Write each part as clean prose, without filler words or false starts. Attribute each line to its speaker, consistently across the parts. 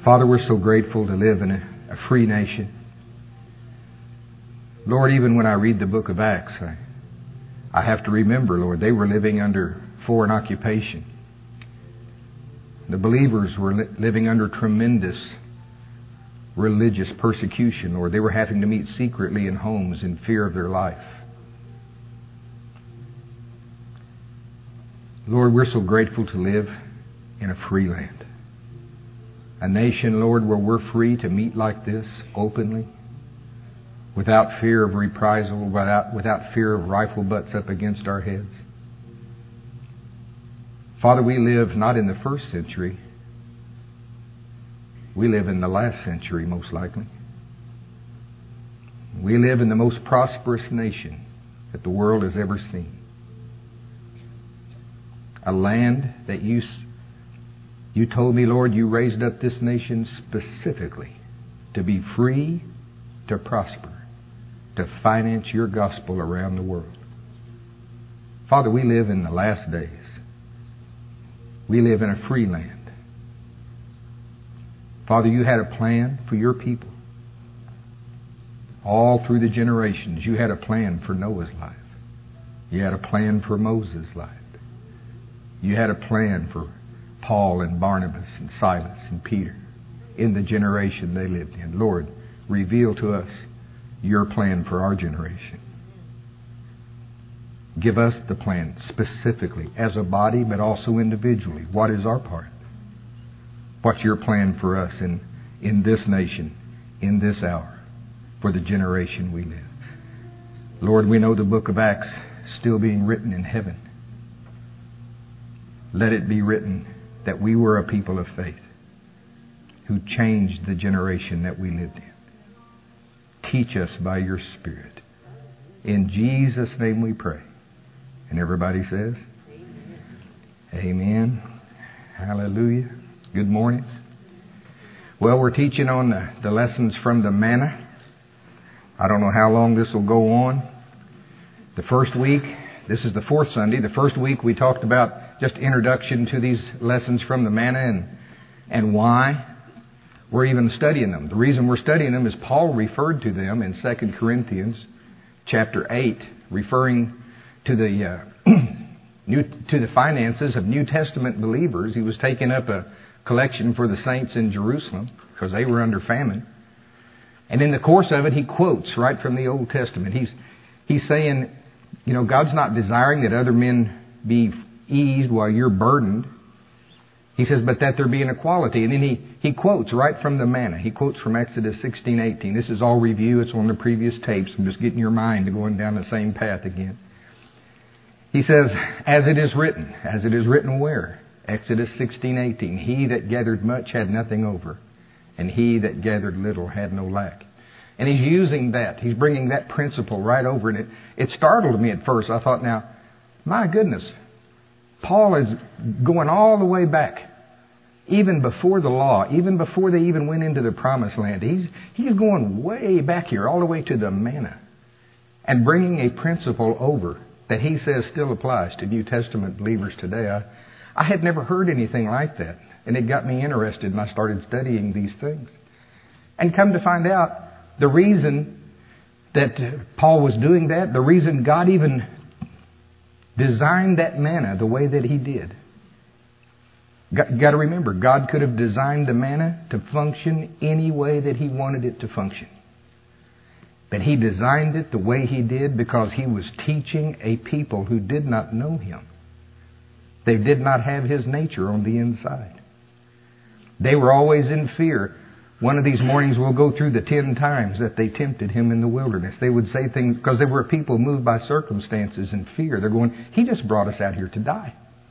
Speaker 1: Father, we're so grateful to live in a free nation. Lord, even when I read the book of Acts, I have to remember, Lord, they were living under foreign occupation. The believers were living under tremendous religious persecution, Lord. They were having to meet secretly in homes in fear of their life. Lord, we're so grateful to live in a free land. A nation, Lord, where we're free to meet like this openly, without fear of reprisal, without fear of rifle butts up against our heads. Father, we live not in the first century. We live in the last century, most likely. We live in the most prosperous nation that the world has ever seen. A land that you told me, Lord, you raised up this nation specifically to be free, to prosper, to finance your gospel around the world. Father, we live in the last days. We live in a free land. Father, you had a plan for your people. All through the generations, you had a plan for Noah's life. You had a plan for Moses' life. You had a plan for Paul and Barnabas and Silas and Peter in the generation they lived in. Lord, reveal to us your plan for our generation. Give us the plan specifically as a body, but also individually. What is our part? What's your plan for us in this nation, in this hour, for the generation we live? Lord, we know the book of Acts still being written in heaven. Let it be written that we were a people of faith who changed the generation that we lived in. Teach us by your Spirit. In Jesus' name we pray. And everybody says, Amen. Hallelujah. Good morning. Well, we're teaching on the lessons from the manna. I don't know how long this will go on. The first week, this is the fourth Sunday. The first week we talked about just introduction to these lessons from the manna and why we're even studying them. The reason we're studying them is Paul referred to them in 2 Corinthians chapter 8, referring to the to the finances of New Testament believers. He was taking up a collection for the saints in Jerusalem because they were under famine. And in the course of it, he quotes right from the Old Testament. He's saying, you know, God's not desiring that other men be eased while you're burdened. He says, but that there be an equality. And then he quotes right from the manna. He quotes from Exodus 16:18. This is all review. It's on the previous tapes. I'm just getting your mind to going down the same path again. He says, as it is written. As it is written where? Exodus 16:18. He that gathered much had nothing over, and he that gathered little had no lack. And he's using that. He's bringing that principle right over. And it startled me at first. I thought, now, my goodness, Paul is going all the way back, even before the law, even before they even went into the promised land. He's going way back here, all the way to the manna, and bringing a principle over that he says still applies to New Testament believers today. I had never heard anything like that, and it got me interested, and I started studying these things. And come to find out, the reason that Paul was doing that, the reason God even designed that manna the way that he did. You got to remember, God could have designed the manna to function any way that he wanted it to function. But he designed it the way he did because he was teaching a people who did not know him. They did not have his nature on the inside. They were always in fear. One of these mornings we'll go through the 10 times that they tempted him in the wilderness. They would say things, because they were people moved by circumstances and fear. They're going, he just brought us out here to die.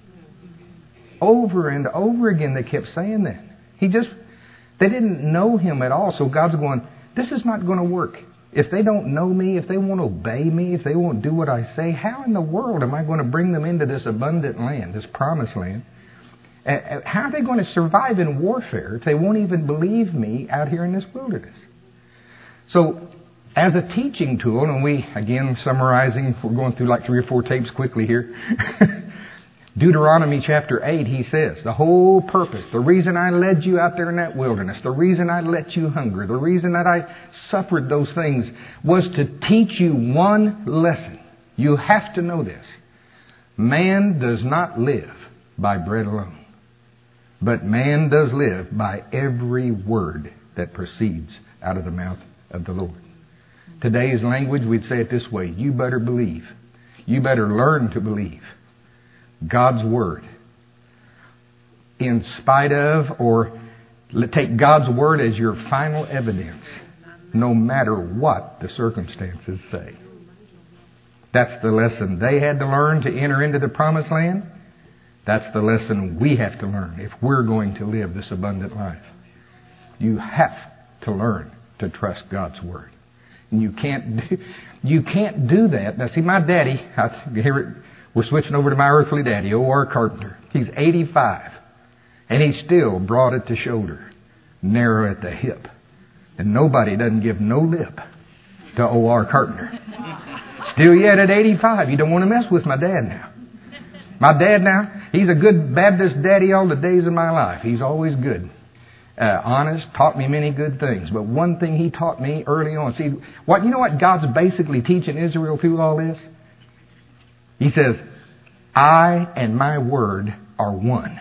Speaker 1: Over and over again they kept saying that. They didn't know him at all. So God's going, this is not going to work. If they don't know me, if they won't obey me, if they won't do what I say, how in the world am I going to bring them into this abundant land, this promised land? How are they going to survive in warfare if they won't even believe me out here in this wilderness? So, as a teaching tool, and we, again, summarizing, we're going through like 3 or 4 tapes quickly here. Deuteronomy chapter 8, he says, the whole purpose, the reason I led you out there in that wilderness, the reason I let you hunger, the reason that I suffered those things was to teach you one lesson. You have to know this. Man does not live by bread alone, but man does live by every word that proceeds out of the mouth of the Lord. Today's language, we'd say it this way: you better believe. You better learn to believe God's Word in spite of, or take God's Word as your final evidence, no matter what the circumstances say. That's the lesson they had to learn to enter into the promised land. That's the lesson we have to learn if we're going to live this abundant life. You have to learn to trust God's Word. And you can't do that. Now see, my daddy, we're switching over to my earthly daddy, O.R. Carpenter. He's 85. And he still broad at the shoulder, narrow at the hip. And nobody doesn't give no lip to O.R. Carpenter. Still yet at 85. You don't want to mess with my dad now. My dad now, he's a good Baptist daddy all the days of my life. He's always good. Honest, taught me many good things. But one thing he taught me early on. See, you know what God's basically teaching Israel through all this? He says, I and my word are one.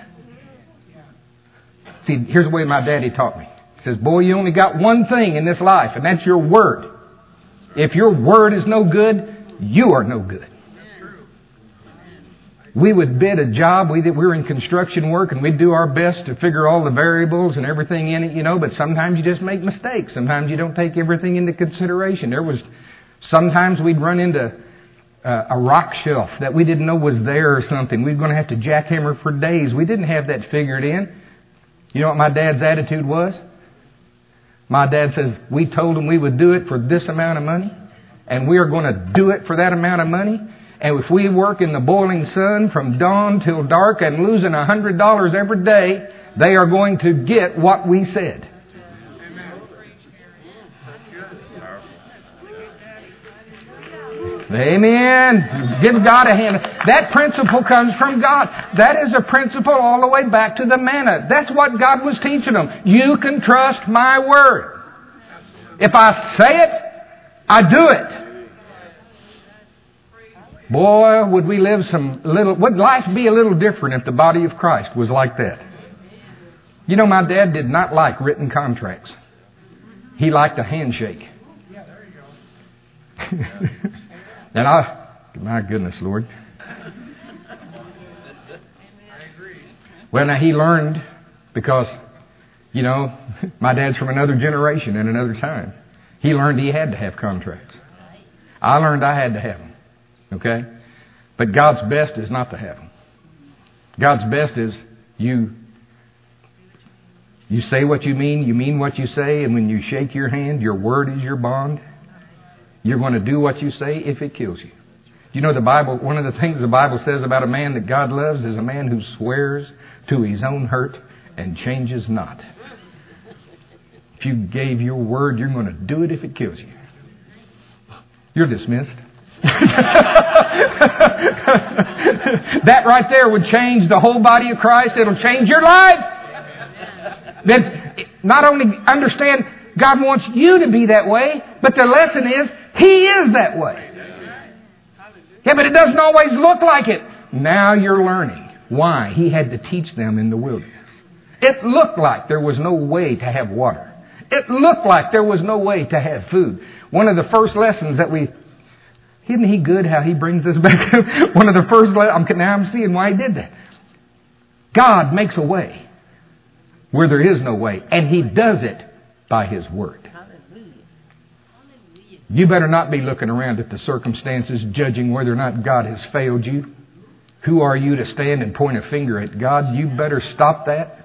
Speaker 1: See, here's the way my daddy taught me. He says, boy, you only got one thing in this life, and that's your word. If your word is no good, you are no good. We would bid a job. We were in construction work, and we'd do our best to figure all the variables and everything in it, but sometimes you just make mistakes. Sometimes you don't take everything into consideration. Sometimes we'd run into a rock shelf that we didn't know was there or something. We were going to have to jackhammer for days. We didn't have that figured in. You know what my dad's attitude was? My dad says, we told him we would do it for this amount of money, and we are going to do it for that amount of money. And if we work in the boiling sun from dawn till dark and losing $100 every day, they are going to get what we said. Amen. Give God a hand. That principle comes from God. That is a principle all the way back to the manna. That's what God was teaching them. You can trust my word. If I say it, I do it. Boy, would life be a little different if the body of Christ was like that. You know, my dad did not like written contracts. He liked a handshake. And my goodness, Lord. Well, now he learned because, my dad's from another generation and another time. He learned he had to have contracts. I learned I had to have them. Okay? But God's best is not to have them. God's best is you say what you mean what you say, and when you shake your hand, your word is your bond. You're going to do what you say if it kills you. You know the Bible, one of the things the Bible says about a man that God loves is a man who swears to his own hurt and changes not. If you gave your word, you're going to do it if it kills you. You're dismissed. That right there would change the whole body of Christ. It'll change your life. Then not only understand God wants you to be that way, but the lesson is He is that way. Yeah, but it doesn't always look like it. Now you're learning why He had to teach them in the wilderness. It looked like there was no way to have water. It looked like there was no way to have food. One of the first lessons that isn't He good how He brings us back? One of the first lessons, now I'm seeing why He did that. God makes a way where there is no way, and He does it by His Word. You better not be looking around at the circumstances, judging whether or not God has failed you. Who are you to stand and point a finger at God? You better stop that.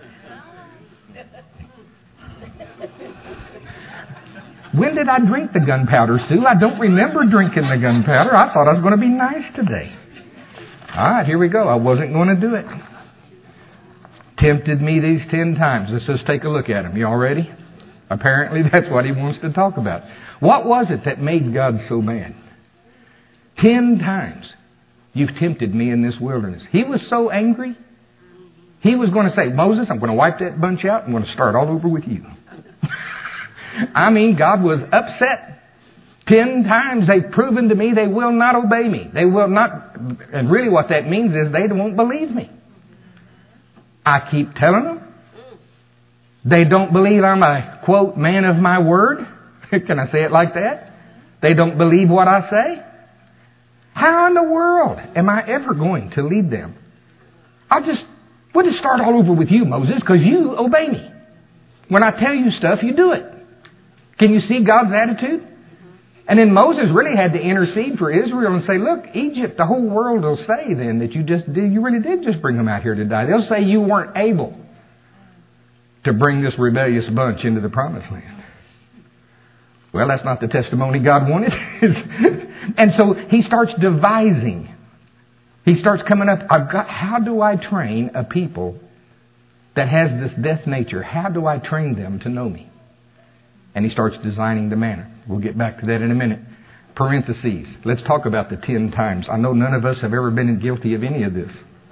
Speaker 1: When did I drink the gunpowder, Sue? I don't remember drinking the gunpowder. I thought I was going to be nice today. All right, here we go. I wasn't going to do it. Tempted me these 10 times. Let's just take a look at him. You all ready? Apparently that's what he wants to talk about. What was it that made God so mad? 10 times You've tempted me in this wilderness. He was so angry. He was going to say, Moses, I'm going to wipe that bunch out. I'm going to start all over with you. I mean, God was upset. 10 times they've proven to me they will not obey me. They will not. And really what that means is they won't believe me. I keep telling them. They don't believe I'm a, quote, man of my word. Can I say it like that? They don't believe what I say. How in the world am I ever going to lead them? We'll just start all over with you, Moses, because you obey me. When I tell you stuff, you do it. Can you see God's attitude? And then Moses really had to intercede for Israel and say, look, Egypt, the whole world will say then that you really did just bring them out here to die. They'll say you weren't able to bring this rebellious bunch into the promised land. Well, that's not the testimony God wanted. And so he starts devising. He starts coming up, how do I train a people that has this death nature? How do I train them to know me? And he starts designing the manner. We'll get back to that in a minute. Parentheses. Let's talk about the 10 times. I know none of us have ever been guilty of any of this.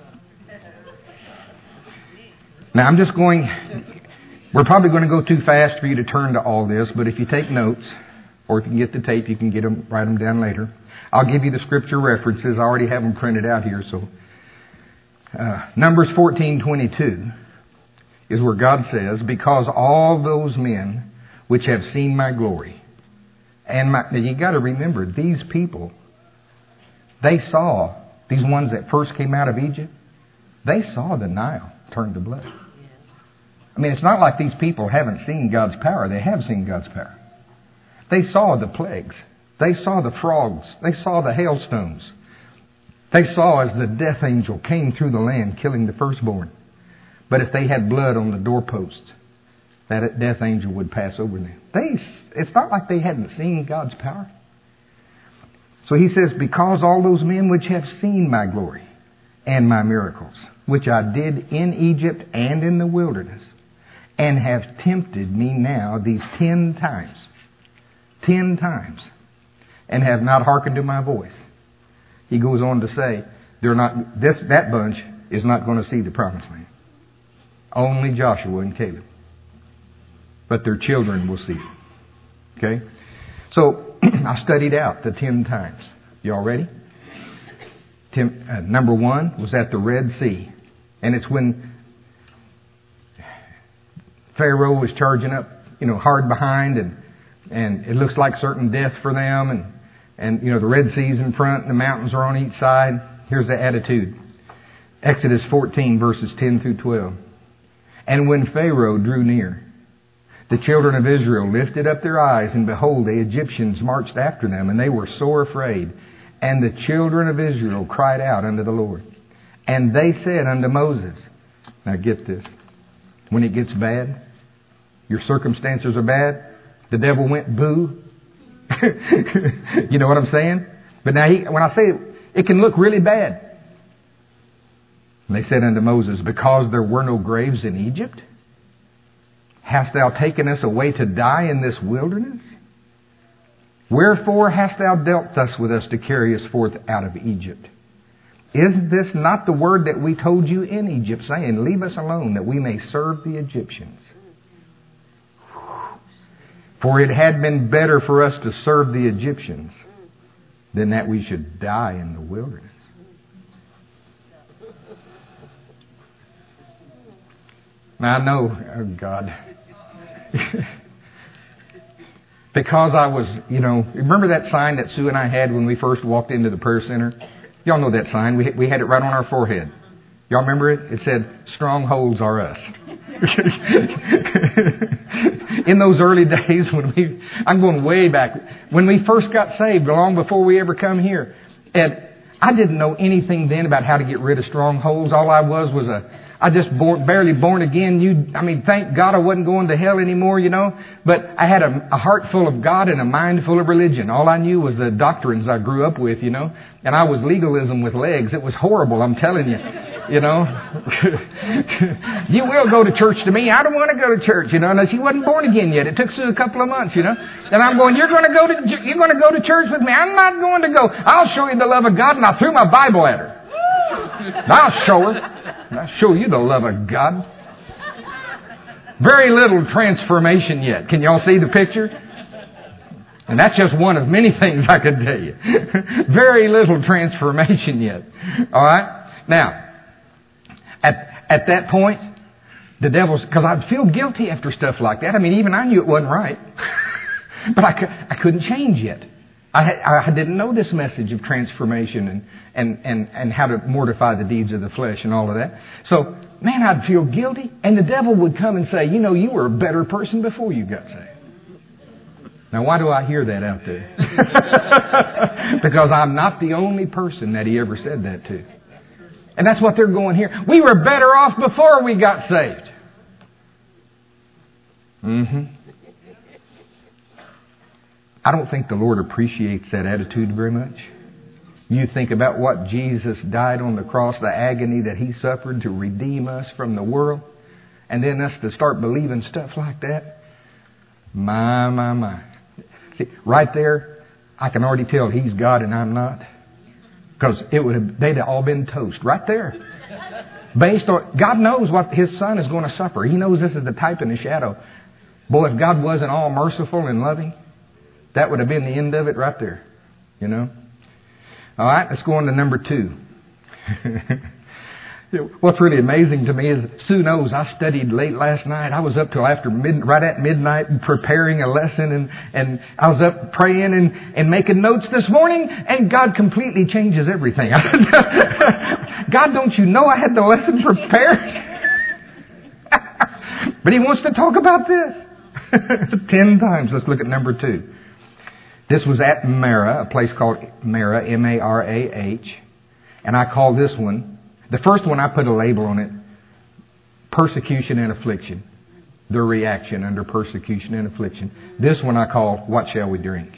Speaker 1: Now we're probably going to go too fast for you to turn to all this, but if you take notes, or if you can get the tape, you can write them down later. I'll give you the scripture references. I already have them printed out here. So Numbers 14:22 is where God says, because all those men which have seen my glory. Now you got to remember, these people, they saw, these ones that first came out of Egypt, they saw the Nile turn to blood. I mean, it's not like these people haven't seen God's power. They have seen God's power. They saw the plagues. They saw the frogs. They saw the hailstones. They saw as the death angel came through the land killing the firstborn. But if they had blood on the doorposts, that death angel would pass over them. It's not like they hadn't seen God's power. So he says, because all those men which have seen my glory and my miracles, which I did in Egypt and in the wilderness, and have tempted me now these 10 times, and have not hearkened to my voice. He goes on to say, that bunch is not going to see the promised land. Only Joshua and Caleb. But their children will see it. Okay? So, I studied out the 10 times. Y'all ready? Number 1 was at the Red Sea. And it's when Pharaoh was charging up, hard behind, and it looks like certain death for them, and the Red Sea's in front and the mountains are on each side. Here's the attitude. Exodus 14 verses 10 through 12. And when Pharaoh drew near, the children of Israel lifted up their eyes, and behold, the Egyptians marched after them, and they were sore afraid. And the children of Israel cried out unto the Lord. And they said unto Moses, now get this, when it gets bad, your circumstances are bad, the devil went boo. You know what I'm saying? But now when I say it can look really bad. And they said unto Moses, because there were no graves in Egypt, hast thou taken us away to die in this wilderness? Wherefore hast thou dealt thus with us to carry us forth out of Egypt? Is this not the word that we told you in Egypt, saying, leave us alone, that we may serve the Egyptians? For it had been better for us to serve the Egyptians than that we should die in the wilderness. Now I know, oh God, because I was, remember that sign that Sue and I had when we first walked into the prayer center? Y'all know that sign. We had it right on our forehead. Y'all remember it? It said, strongholds are us. In those early days I'm going way back, when we first got saved, long before we ever come here, and I didn't know anything then about how to get rid of strongholds. All I was barely born again. Thank God I wasn't going to hell anymore, But I had a heart full of God and a mind full of religion. All I knew was the doctrines I grew up with, And I was legalism with legs. It was horrible, I'm telling you. You know, you will go to church to me. I don't want to go to church. You know, and she wasn't born again yet. It took a couple of months. You know, and I'm going. You're going to go to church with me. I'm not going to go. I'll show you the love of God, and I threw my Bible at her. I'll show her. I'll show you the love of God. Very little transformation yet. Can y'all see the picture? And that's just one of many things I could tell you. Very little transformation yet. All right? Now, at that point, the devil's... Because I'd feel guilty after stuff like that. I mean, even I knew it wasn't right. But I couldn't change yet. I didn't know this message of transformation and how to mortify the deeds of the flesh and all of that. So, man, I'd feel guilty. And the devil would come and say, you know, you were a better person before you got saved. Now, why do I hear that out there? Because I'm not the only person that he ever said that to. And that's what they're going here. We were better off before we got saved. I don't think the Lord appreciates that attitude very much. You think about what Jesus died on the cross, the agony that He suffered to redeem us from the world, and then us to start believing stuff like that. My. See, right there, I can already tell He's God and I'm not. Because they'd have all been toast right there. Based on, God knows what His Son is going to suffer. He knows this is the type and the shadow. Boy, if God wasn't all merciful and loving, that would have been the end of it right there. You know? All right, let's go on to number 2. What's really amazing to me is Sue knows I studied late last night. I was up till right at midnight preparing a lesson, and I was up praying and making notes this morning, and God completely changes everything. God, don't you know I had the lesson prepared? But He wants to talk about this 10 times. Let's look at number 2. This was at Marah, a place called Marah, M-A-R-A-H. And I call this one, the first one I put a label on it, persecution and affliction. Their reaction under persecution and affliction. This one I call, what shall we drink?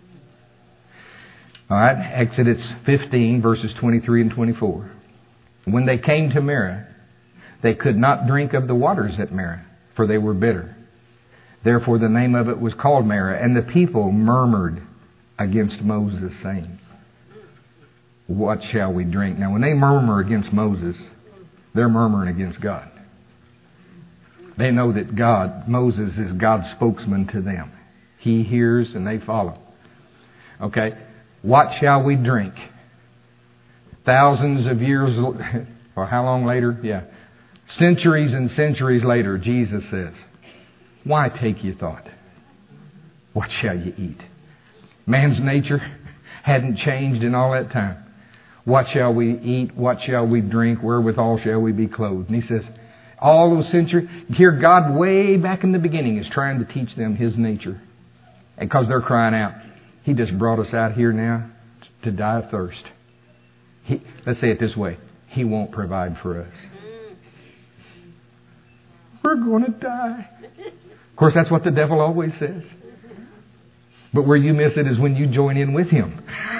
Speaker 1: All right, Exodus 15, verses 23 and 24. When they came to Marah, they could not drink of the waters at Marah, for they were bitter. Therefore the name of it was called Marah. And the people murmured against Moses, saying, what shall we drink? Now when they murmur against Moses, they're murmuring against God. They know that Moses is God's spokesman to them. He hears and they follow. Okay, what shall we drink? Thousands of years, or how long later? Yeah. Centuries and centuries later, Jesus says, why take ye thought? What shall you eat? Man's nature hadn't changed in all that time. What shall we eat? What shall we drink? Wherewithal shall we be clothed? And He says, all those centuries, here God way back in the beginning is trying to teach them His nature. And because they're crying out, He just brought us out here now to die of thirst. Let's say it this way, He won't provide for us. We're going to die. Of course, that's what the devil always says. But where you miss it is when you join in with him.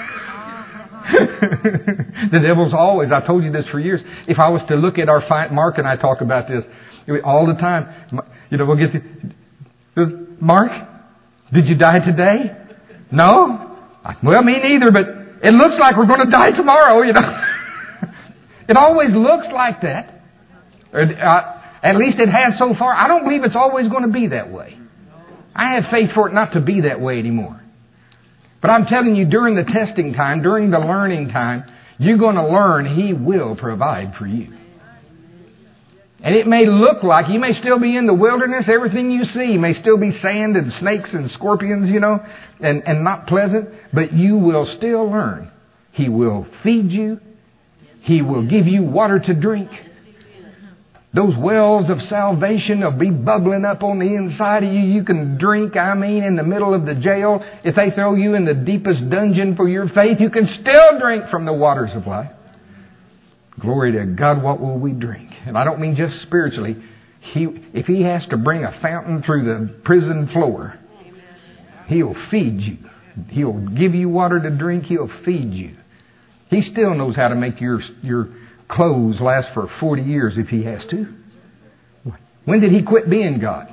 Speaker 1: The devil's always, I've told you this for years. If I was to look at Mark and I talk about this all the time. You know, we'll get to, Mark, did you die today? No? Well, me neither, but it looks like we're going to die tomorrow, you know. It always looks like that. At least it has so far. I don't believe it's always going to be that way. I have faith for it not to be that way anymore. But I'm telling you, during the testing time, during the learning time, you're going to learn He will provide for you. And it may look like you may still be in the wilderness. Everything you see may still be sand and snakes and scorpions, you know, and not pleasant. But you will still learn. He will feed you. He will give you water to drink. Those wells of salvation will be bubbling up on the inside of you. You can drink, in the middle of the jail. If they throw you in the deepest dungeon for your faith, you can still drink from the waters of life. Glory to God, what will we drink? And I don't mean just spiritually. If He has to bring a fountain through the prison floor, He'll feed you. He'll give you water to drink. He'll feed you. He still knows how to make your clothes last for 40 years if He has to? When did He quit being God?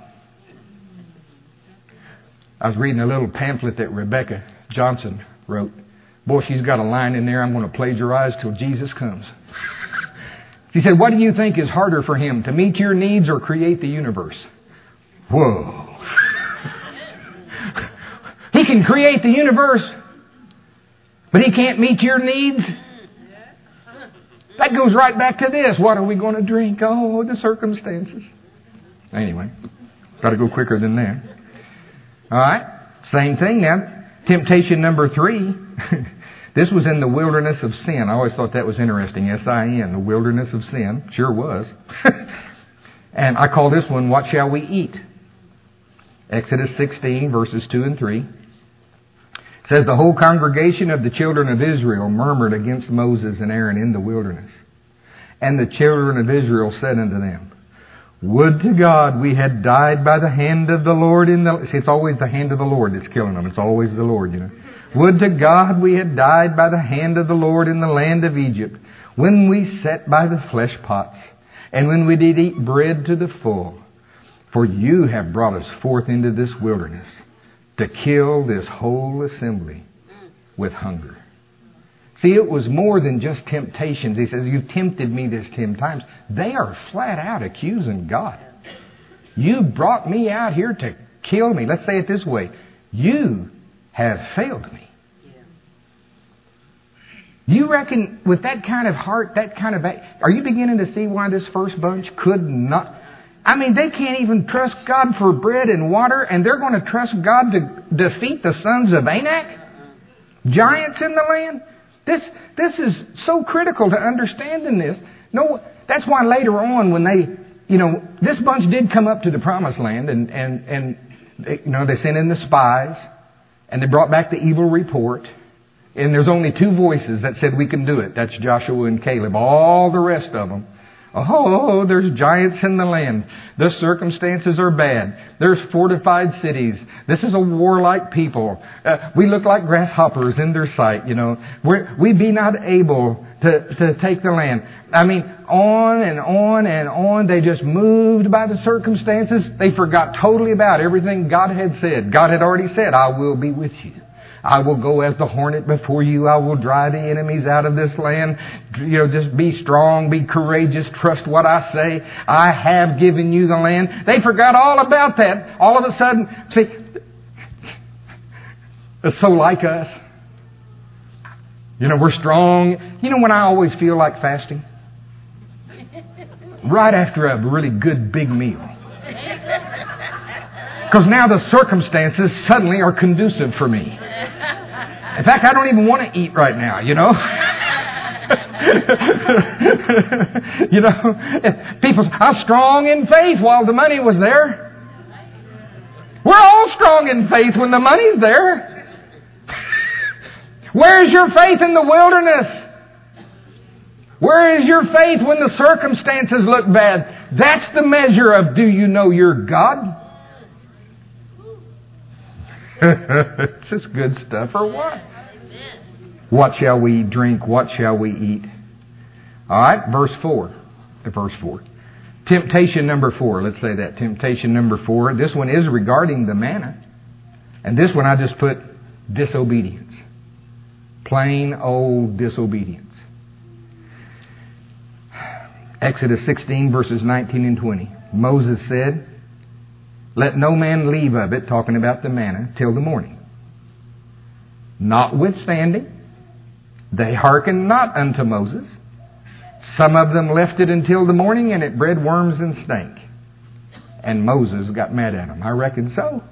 Speaker 1: I was reading a little pamphlet that Rebecca Johnson wrote. Boy, she's got a line in there I'm going to plagiarize till Jesus comes. She said, what do you think is harder for Him, to meet your needs or create the universe? Whoa. He can create the universe, but He can't meet your needs? That goes right back to this. What are we going to drink? Oh, the circumstances. Anyway, got to go quicker than that. All right, same thing now. Temptation number 3. This was in the wilderness of sin. I always thought that was interesting. S-I-N, the wilderness of sin. Sure was. And I call this one, What Shall We Eat? Exodus 16, verses 2 and 3. It says, the whole congregation of the children of Israel murmured against Moses and Aaron in the wilderness. And the children of Israel said unto them, would to God we had died by the hand of the Lord in the... See, it's always the hand of the Lord that's killing them. It's always the Lord, you know. Would to God we had died by the hand of the Lord in the land of Egypt, when we sat by the flesh pots, and when we did eat bread to the full. For you have brought us forth into this wilderness, to kill this whole assembly with hunger. See, it was more than just temptations. He says, you've tempted me this 10 times. They are flat out accusing God. You brought me out here to kill me. Let's say it this way. You have failed me. You reckon with that kind of heart, that kind of... Are you beginning to see why this first bunch could not... I mean, they can't even trust God for bread and water, and they're going to trust God to defeat the sons of Anak? Giants in the land? This is so critical to understanding this. No, that's why later on when they, this bunch did come up to the promised land and they sent in the spies and they brought back the evil report. And there's only 2 voices that said we can do it. That's Joshua and Caleb. All the rest of them, oh, there's giants in the land. The circumstances are bad. There's fortified cities. This is a warlike people. We look like grasshoppers in their sight, We be not able to take the land. I mean, on and on and on. They just moved by the circumstances. They forgot totally about everything God had said. God had already said, I will be with you. I will go as the hornet before you. I will drive the enemies out of this land. Just be strong, be courageous, trust what I say. I have given you the land. They forgot all about that. All of a sudden, see, it's so like us. We're strong. When I always feel like fasting? Right after a really good big meal. Because now the circumstances suddenly are conducive for me. In fact, I don't even want to eat right now, People say, I'm strong in faith while the money was there. We're all strong in faith when the money's there. Where is your faith in the wilderness? Where is your faith when the circumstances look bad? That's the measure of do you know your God? It's just good stuff or what? What shall we drink? What shall we eat? All right, verse 4. Temptation number 4. Let's say that. Temptation number 4. This one is regarding the manna. And this one I just put disobedience. Plain old disobedience. Exodus 16 verses 19 and 20. Moses said, let no man leave of it, talking about the manna, till the morning. Notwithstanding, they hearkened not unto Moses. Some of them left it until the morning, and it bred worms and stank. And Moses got mad at them. I reckon so.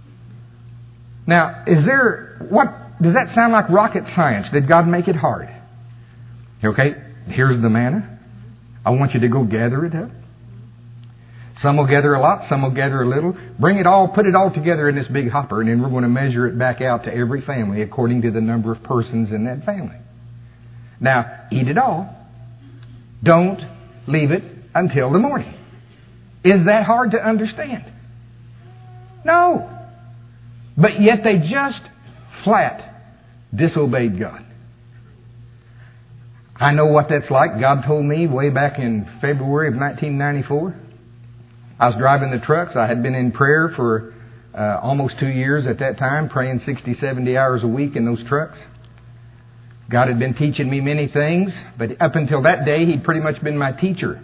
Speaker 1: Now, does that sound like rocket science? Did God make it hard? Okay, here's the manna. I want you to go gather it up. Some will gather a lot, some will gather a little. Bring it all, put it all together in this big hopper, and then we're going to measure it back out to every family according to the number of persons in that family. Now, eat it all. Don't leave it until the morning. Is that hard to understand? No. But yet they just flat disobeyed God. I know what that's like. God told me way back in February of 1994. I was driving the trucks. I had been in prayer for almost 2 years at that time, praying 60, 70 hours a week in those trucks. God had been teaching me many things, but up until that day, He'd pretty much been my teacher.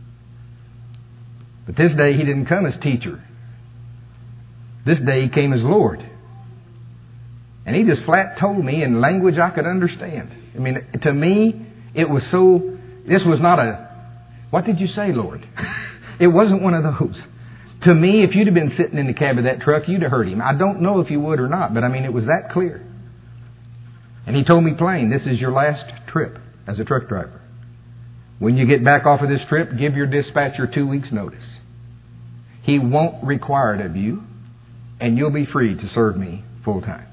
Speaker 1: But this day, He didn't come as teacher. This day, He came as Lord. And He just flat told me in language I could understand. I mean, to me, it was so, this was not what did you say, Lord? It wasn't one of those. To me, if you'd have been sitting in the cab of that truck, you'd have heard Him. I don't know if you would or not, but I mean, it was that clear. And He told me plain, this is your last trip as a truck driver. When you get back off of this trip, give your dispatcher 2 weeks' notice. He won't require it of you, and you'll be free to serve me full time.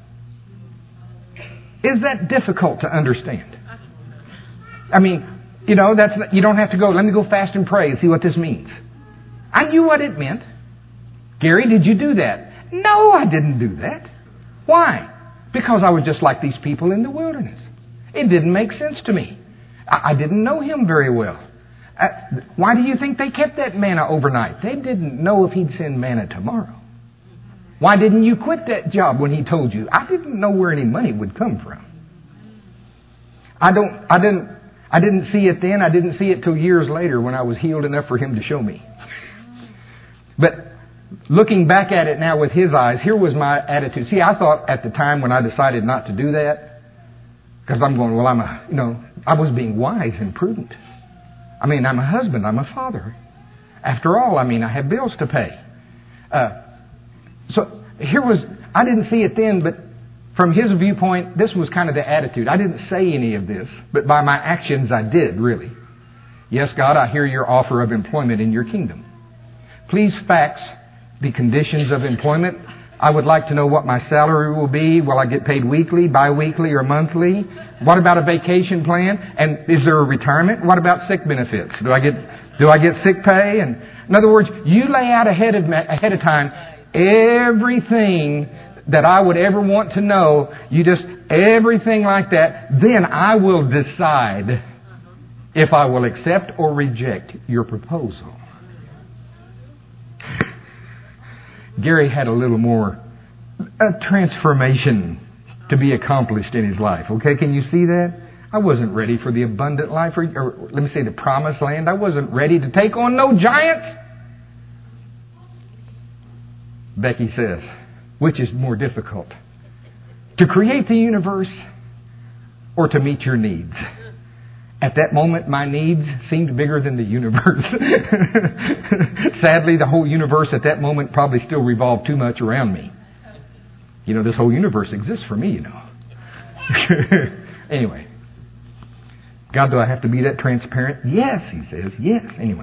Speaker 1: Is that difficult to understand? I mean, you don't have to go, let me go fast and pray and see what this means. I knew what it meant. Gary, did you do that? No, I didn't do that. Why? Because I was just like these people in the wilderness. It didn't make sense to me. I didn't know Him very well. Why do you think they kept that manna overnight? They didn't know if He'd send manna tomorrow. Why didn't you quit that job when He told you? I didn't know where any money would come from. I didn't see it then. I didn't see it till years later when I was healed enough for Him to show me. But looking back at it now with His eyes, here was my attitude. See, I thought at the time when I decided not to do that, because I'm going, well, I was being wise and prudent. I mean, I'm a husband. I'm a father. After all, I have bills to pay. So I didn't see it then, but from His viewpoint, this was kind of the attitude. I didn't say any of this, but by my actions I did, really. Yes, God, I hear your offer of employment in your kingdom. Please fax the conditions of employment. I would like to know what my salary will be. Will I get paid weekly, bi-weekly, or monthly? What about a vacation plan? And is there a retirement? What about sick benefits? Do I get sick pay? And in other words, you lay out ahead of time everything that I would ever want to know. Everything like that. Then I will decide if I will accept or reject your proposal. Gary had a little more transformation to be accomplished in his life. Okay, can you see that? I wasn't ready for the abundant life, or let me say the promised land. I wasn't ready to take on no giants. Becky says, which is more difficult? To create the universe or to meet your needs? At that moment, my needs seemed bigger than the universe. Sadly, the whole universe at that moment probably still revolved too much around me. This whole universe exists for me, Anyway. God, do I have to be that transparent? Yes, He says. Yes. Anyway.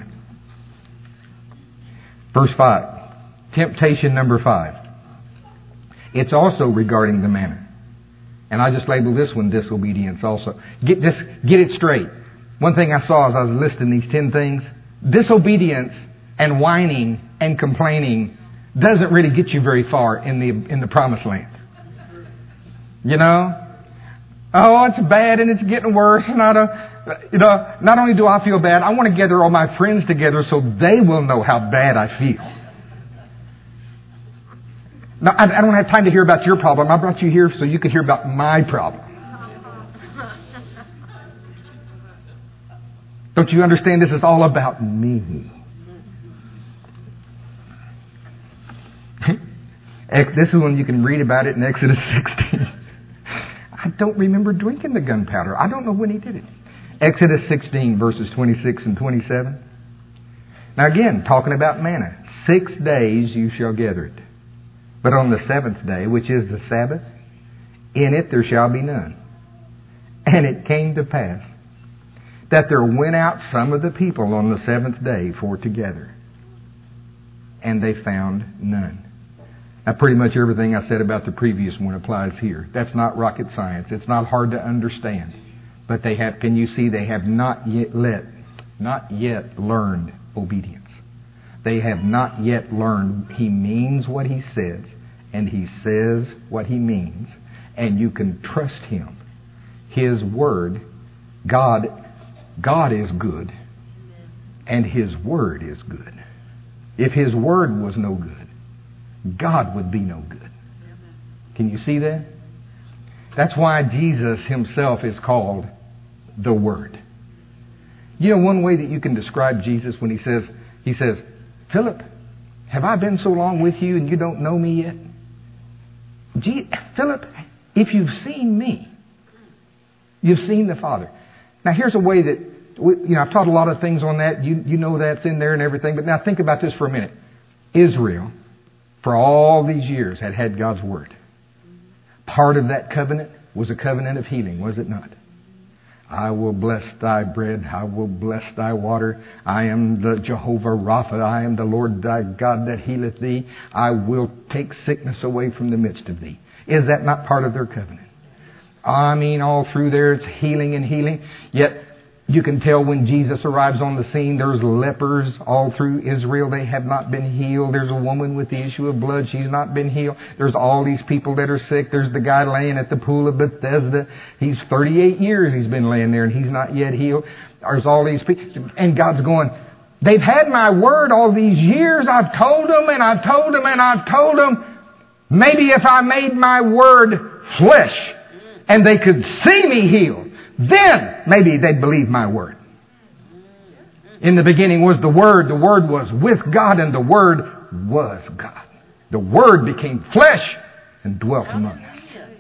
Speaker 1: Verse 5. Temptation number 5. It's also regarding the manna. And I just labeled this one disobedience also. Get it straight. One thing I saw as I was listing these 10 things, disobedience and whining and complaining doesn't really get you very far in the promised land. Oh, it's bad and it's getting worse. And not only do I feel bad, I want to gather all my friends together so they will know how bad I feel. Now, I don't have time to hear about your problem. I brought you here so you could hear about my problem. Don't you understand? This is all about me. This is one you can read about it in Exodus 16. I don't remember drinking the gunpowder. I don't know when he did it. Exodus 16, verses 26 and 27. Now again, talking about manna. 6 days you shall gather it. But on the 7th day, which is the Sabbath, in it there shall be none. And it came to pass that there went out some of the people on the 7th day for to gather. And they found none. Now pretty much everything I said about the previous one applies here. That's not rocket science. It's not hard to understand. But they have not yet learned obedience. They have not yet learned He means what He says, and He says what He means, and you can trust Him. His Word, God God is good, and His Word is good. If His Word was no good, God would be no good. Can you see that? That's why Jesus Himself is called the Word. You know one way that you can describe Jesus when He says, Philip, have I been so long with you and you don't know me yet? Philip, if you've seen me, you've seen the Father. Now here's a way that, I've taught a lot of things on that. You know that's in there and everything. But now think about this for a minute. Israel, for all these years, had God's Word. Part of that covenant was a covenant of healing, was it not? I will bless thy bread. I will bless thy water. I am the Jehovah Rapha. I am the Lord thy God that healeth thee. I will take sickness away from the midst of thee. Is that not part of their covenant? I mean, all through there it's healing and healing. Yet you can tell when Jesus arrives on the scene, there's lepers all through Israel. They have not been healed. There's a woman with the issue of blood. She's not been healed. There's all these people that are sick. There's the guy laying at the pool of Bethesda. He's 38 years he's been laying there and he's not yet healed. There's all these people. And God's going, they've had my word all these years. I've told them and I've told them and I've told them. Maybe if I made my word flesh and they could see me healed, then maybe they'd believe my word. In the beginning was the Word. The Word was with God and the Word was God. The Word became flesh and dwelt among us.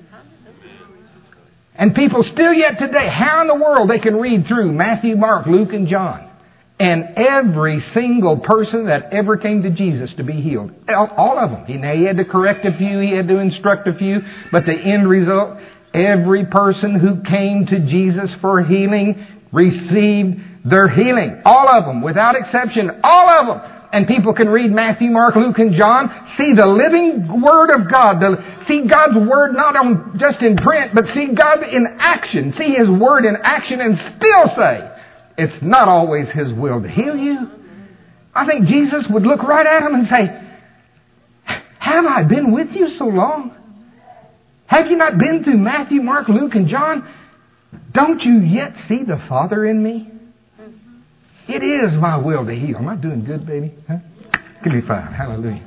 Speaker 1: And people still yet today, how in the world they can read through Matthew, Mark, Luke, and John, and every single person that ever came to Jesus to be healed. All of them. He had to correct a few, he had to instruct a few, but the end result, every person who came to Jesus for healing received their healing. All of them, without exception, all of them. And people can read Matthew, Mark, Luke, and John, see the living Word of God, see God's Word not on just in print, but see God in action, see His Word in action and still say, it's not always His will to heal you. I think Jesus would look right at him and say, have I been with you so long? Have you not been through Matthew, Mark, Luke, and John? Don't you yet see the Father in me? It is my will to heal. Am I doing good, baby? Huh? Give me 5. Hallelujah.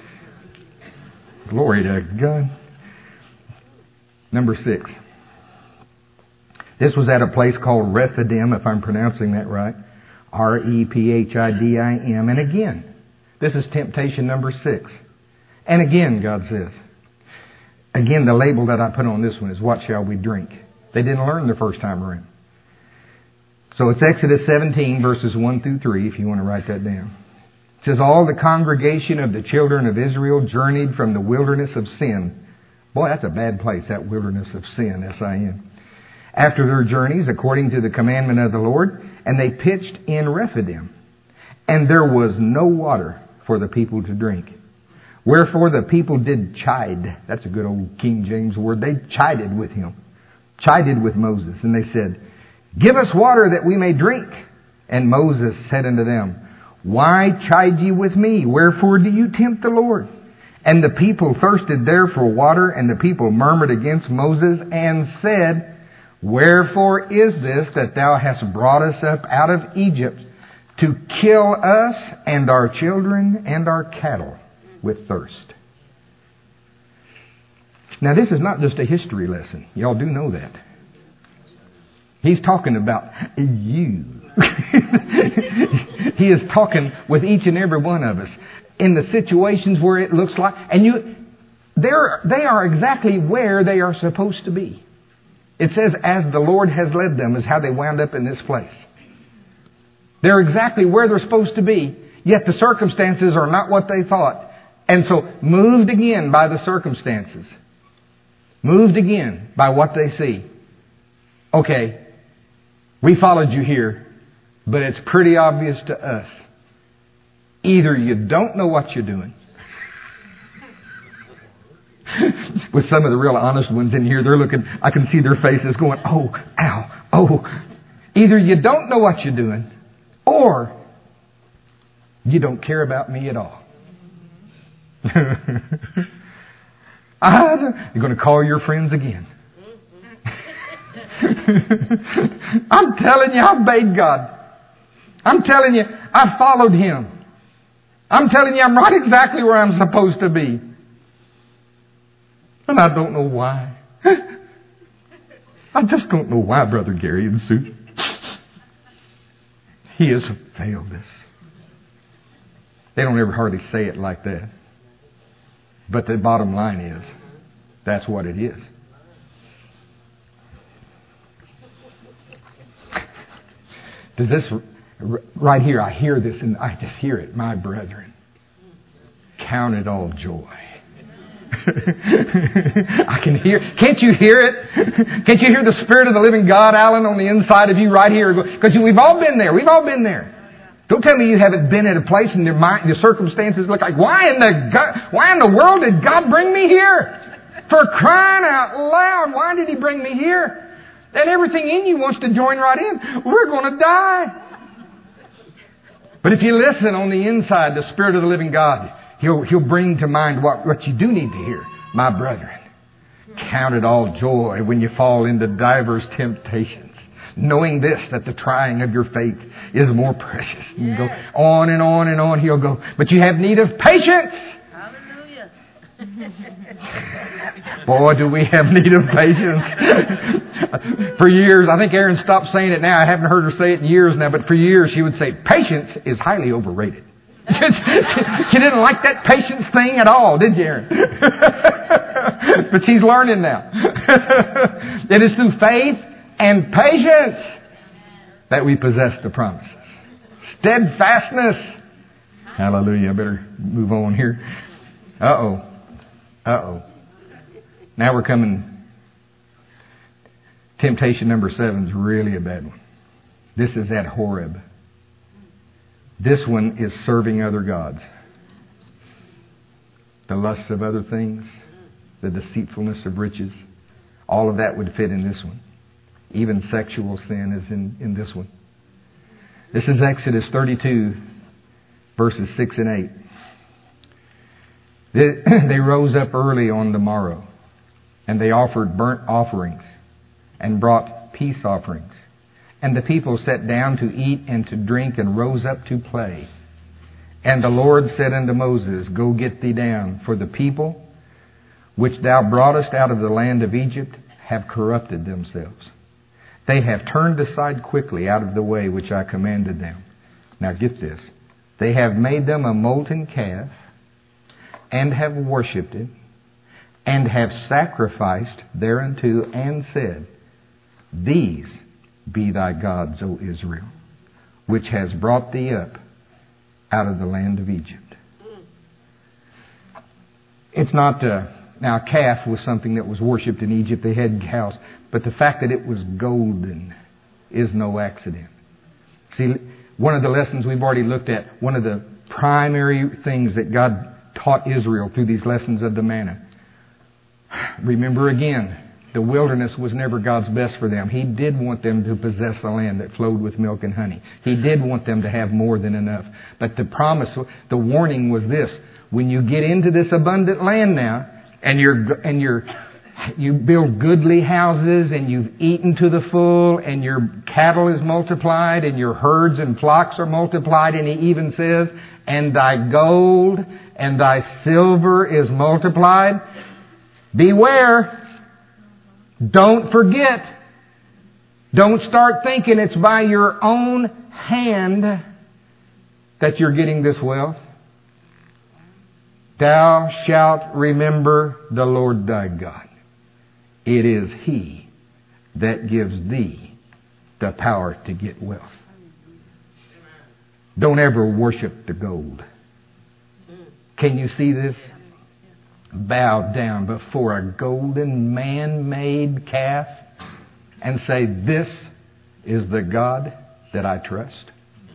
Speaker 1: Glory to God. Number 6. This was at a place called Rephidim, if I'm pronouncing that right. Rephidim. And again, this is temptation number 6. And again, God says, again, the label that I put on this one is, what shall we drink? They didn't learn the first time around. So it's Exodus 17, verses 1 through 3, if you want to write that down. It says, all the congregation of the children of Israel journeyed from the wilderness of Sin. Boy, that's a bad place, that wilderness of Sin, S-I-N. After their journeys, according to the commandment of the Lord, and they pitched in Rephidim. And there was no water for the people to drink. Wherefore the people did chide. That's a good old King James word. They chided with him. Chided with Moses. And they said, give us water that we may drink. And Moses said unto them, why chide ye with me? Wherefore do you tempt the Lord? And the people thirsted there for water, and the people murmured against Moses and said, wherefore is this that thou hast brought us up out of Egypt to kill us and our children and our cattle with thirst? Now this is not just a history lesson. Y'all do know that. He's talking about you. He is talking with each and every one of us in the situations where it looks like, and they are exactly where they are supposed to be. It says, as the Lord has led them, is how they wound up in this place. They're exactly where they're supposed to be, yet the circumstances are not what they thought. And so, moved again by the circumstances. Moved again by what they see. Okay, we followed you here, but it's pretty obvious to us. Either you don't know what you're doing. With some of the real honest ones in here, they're looking, I can see their faces going, oh, ow, oh. Either you don't know what you're doing, or you don't care about me at all. You're going to call your friends again. I'm telling you, I obeyed God. I'm telling you, I followed Him. I'm telling you, I'm right exactly where I'm supposed to be. And I don't know why. I just don't know why, Brother Gary and Sue. He has failed us. They don't ever hardly say it like that. But the bottom line is, that's what it is. Does this, right here, I hear this and I just hear it. My brethren, count it all joy. I can hear, can't you hear it? Can't you hear the Spirit of the living God, Alan, on the inside of you right here? Because we've all been there. We've all been there. Don't tell me you haven't been at a place and your circumstances look like, why in the world did God bring me here? For crying out loud, why did He bring me here? And everything in you wants to join right in. We're going to die. But if you listen on the inside, the Spirit of the living God, He'll bring to mind what you do need to hear. My brethren, count it all joy when you fall into divers temptations, knowing this, that the trying of your faith is more precious. You go on and on and on. He'll go, but you have need of patience.
Speaker 2: Hallelujah.
Speaker 1: Boy, do we have need of patience. For years, I think Erin stopped saying it now. I haven't heard her say it in years now, but for years she would say, patience is highly overrated. She didn't like that patience thing at all, did you, Erin? But she's learning now. It is through faith and patience that we possess the promises. Steadfastness. Hallelujah. I better move on here. Uh-oh. Now we're coming. Temptation number 7 is really a bad one. This is at Horeb. This one is serving other gods. The lusts of other things, the deceitfulness of riches, all of that would fit in this one. Even sexual sin is in this one. This is Exodus 32, verses 6 and 8. They rose up early on the morrow, and they offered burnt offerings and brought peace offerings. And the people sat down to eat and to drink and rose up to play. And the Lord said unto Moses, Go get thee down, for the people which thou broughtest out of the land of Egypt have corrupted themselves. They have turned aside quickly out of the way which I commanded them. Now get this. They have made them a molten calf, and have worshipped it, and have sacrificed thereunto, and said, These be thy gods, O Israel, which has brought thee up out of the land of Egypt. It's not, now a calf was something that was worshipped in Egypt. They had cows. But the fact that it was golden is no accident. See, one of the lessons we've already looked at, one of the primary things that God taught Israel through these lessons of the manna. Remember again, the wilderness was never God's best for them. He did want them to possess a land that flowed with milk and honey. He did want them to have more than enough. But the promise, the warning was this: when you get into this abundant land now, and you build goodly houses, and you've eaten to the full, and your cattle is multiplied, and your herds and flocks are multiplied, and He even says, and thy gold and thy silver is multiplied. Beware. Don't forget. Don't start thinking it's by your own hand that you're getting this wealth. Thou shalt remember the Lord thy God. It is He that gives thee the power to get wealth. Don't ever worship the gold. Can you see this? Bow down before a golden man-made calf and say, This is the God that I trust.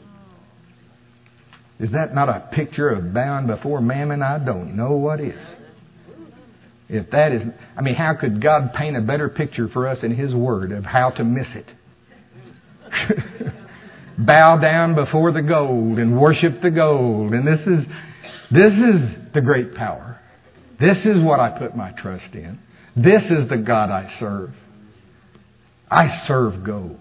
Speaker 1: Is that not a picture of bowing before mammon? I don't know what is. If that is, how could God paint a better picture for us in His Word of how to miss it? Bow down before the gold and worship the gold. And this is the great power. This is what I put my trust in. This is the God I serve. I serve gold.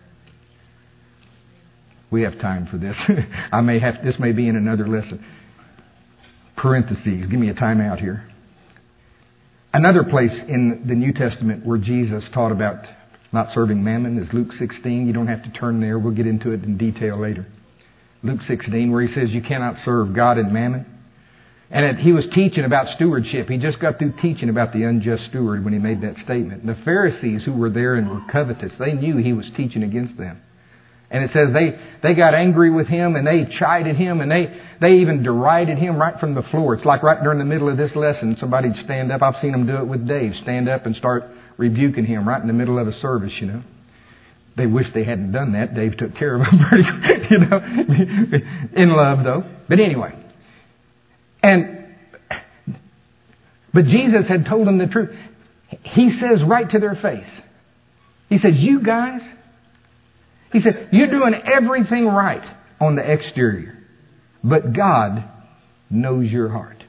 Speaker 1: We have time for this. This may be in another lesson. Parentheses. Give me a time out here. Another place in the New Testament where Jesus taught about not serving mammon is Luke 16. You don't have to turn there. We'll get into it in detail later. Luke 16, where he says you cannot serve God and mammon. And he was teaching about stewardship. He just got through teaching about the unjust steward when he made that statement. And the Pharisees who were there and were covetous, they knew he was teaching against them. And it says they got angry with him and they chided him and they even derided him right from the floor. It's like right during the middle of this lesson, somebody'd stand up. I've seen them do it with Dave. Stand up and start rebuking him right in the middle of a service, you know. They wish they hadn't done that. Dave took care of them pretty, you know, in love though. But anyway. But Jesus had told them the truth. He says right to their face. He says, you guys, he said, you're doing everything right on the exterior, but God knows your heart.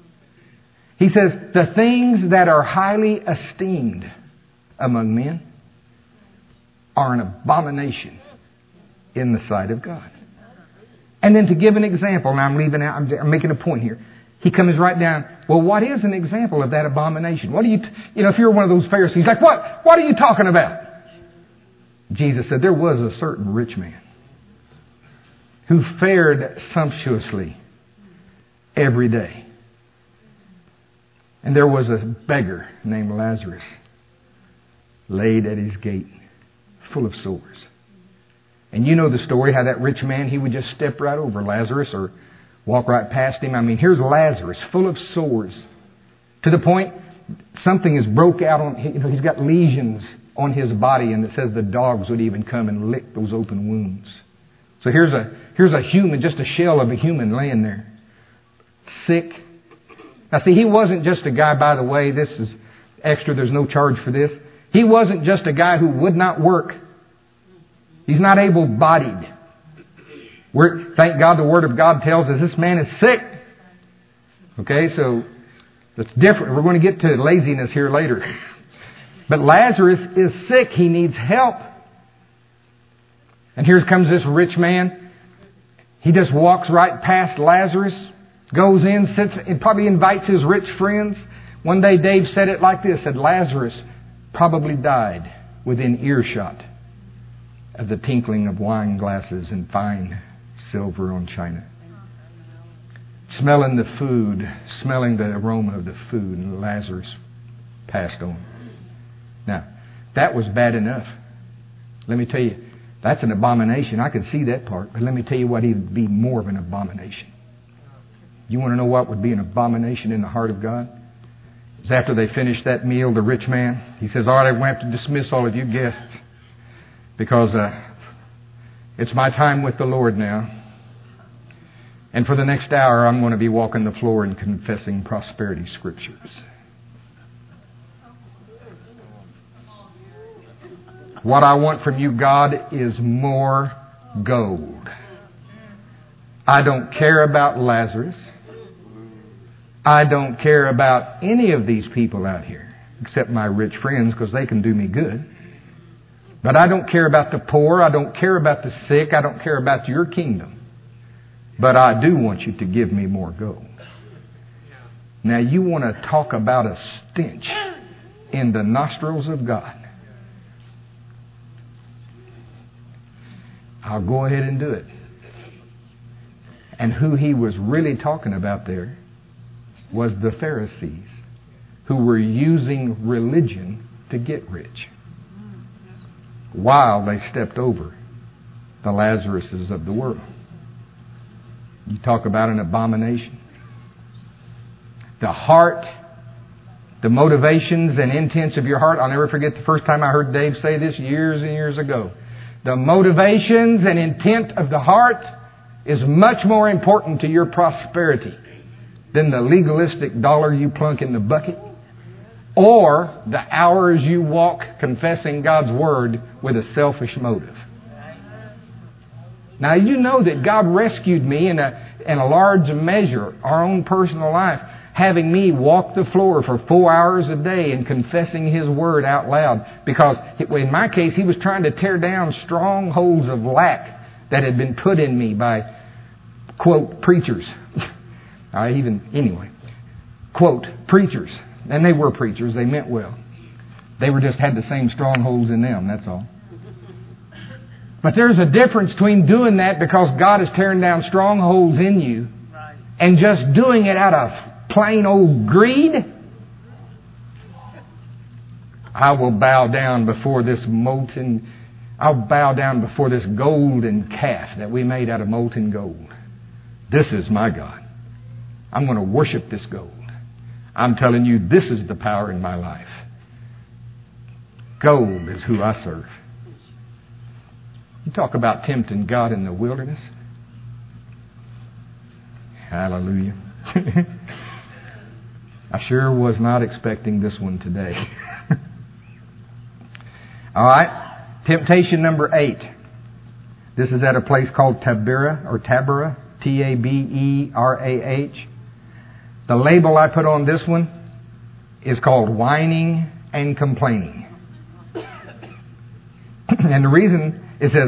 Speaker 1: He says, the things that are highly esteemed among men are an abomination in the sight of God. And then to give an example, now I'm making a point here. He comes right down, well, what is an example of that abomination? What do you if you're one of those Pharisees, like, what are you talking about? Jesus said, there was a certain rich man who fared sumptuously every day. And there was a beggar named Lazarus laid at his gate, full of sores. And you know the story, how that rich man, he would just step right over Lazarus or walk right past him. I mean, here's Lazarus, full of sores, to the point something is broke out on, he's got lesions on his body, and it says the dogs would even come and lick those open wounds. So here's a human, just a shell of a human laying there, sick. Now see, he wasn't just a guy, by the way, this is extra, there's no charge for this. He wasn't just a guy who would not work. He's not able-bodied. Thank God the Word of God tells us this man is sick. Okay, so that's different. We're going to get to laziness here later. But Lazarus is sick. He needs help. And here comes this rich man. He just walks right past Lazarus, goes in, sits, and probably invites his rich friends. One day Dave said it like this, said Lazarus probably died within earshot of the tinkling of wine glasses and fine silver on china. Smelling the food, smelling the aroma of the food, and Lazarus passed on. Now, that was bad enough. Let me tell you, that's an abomination. I can see that part, but let me tell you what would be more of an abomination. You want to know what would be an abomination in the heart of God? It's after they finished that meal, the rich man, he says, all right, I'm going to have to dismiss all of you guests because it's my time with the Lord now. And for the next hour, I'm going to be walking the floor and confessing prosperity scriptures. What I want from you, God, is more gold. I don't care about Lazarus. I don't care about any of these people out here, except my rich friends, because they can do me good. But I don't care about the poor. I don't care about the sick. I don't care about your kingdom. But I do want you to give me more gold. Now, you want to talk about a stench in the nostrils of God. I'll go ahead and do it. And who he was really talking about there was the Pharisees, who were using religion to get rich, while they stepped over the Lazaruses of the world. You talk about an abomination. The heart, the motivations and intents of your heart. I'll never forget the first time I heard Dave say this years and years ago. The motivations and intent of the heart is much more important to your prosperity than the legalistic dollar you plunk in the bucket or the hours you walk confessing God's Word with a selfish motive. Now, you know that God rescued me in a large measure, our own personal life, having me walk the floor for 4 hours a day and confessing His Word out loud. Because in my case, He was trying to tear down strongholds of lack that had been put in me by, quote, preachers. Quote, preachers. And they were preachers. They meant well. They were just had the same strongholds in them, that's all. But there's a difference between doing that because God is tearing down strongholds in you and just doing it out of plain old greed. I will bow down before this I'll bow down before this golden calf that we made out of molten gold. This is my God. I'm going to worship this gold. I'm telling you, this is the power in my life. Gold is who I serve. You talk about tempting God in the wilderness. Hallelujah. I sure was not expecting this one today. All right. Temptation number 8. This is at a place called Taberah or Taberah. Taberah. The label I put on this one is called whining and complaining. And the reason it says,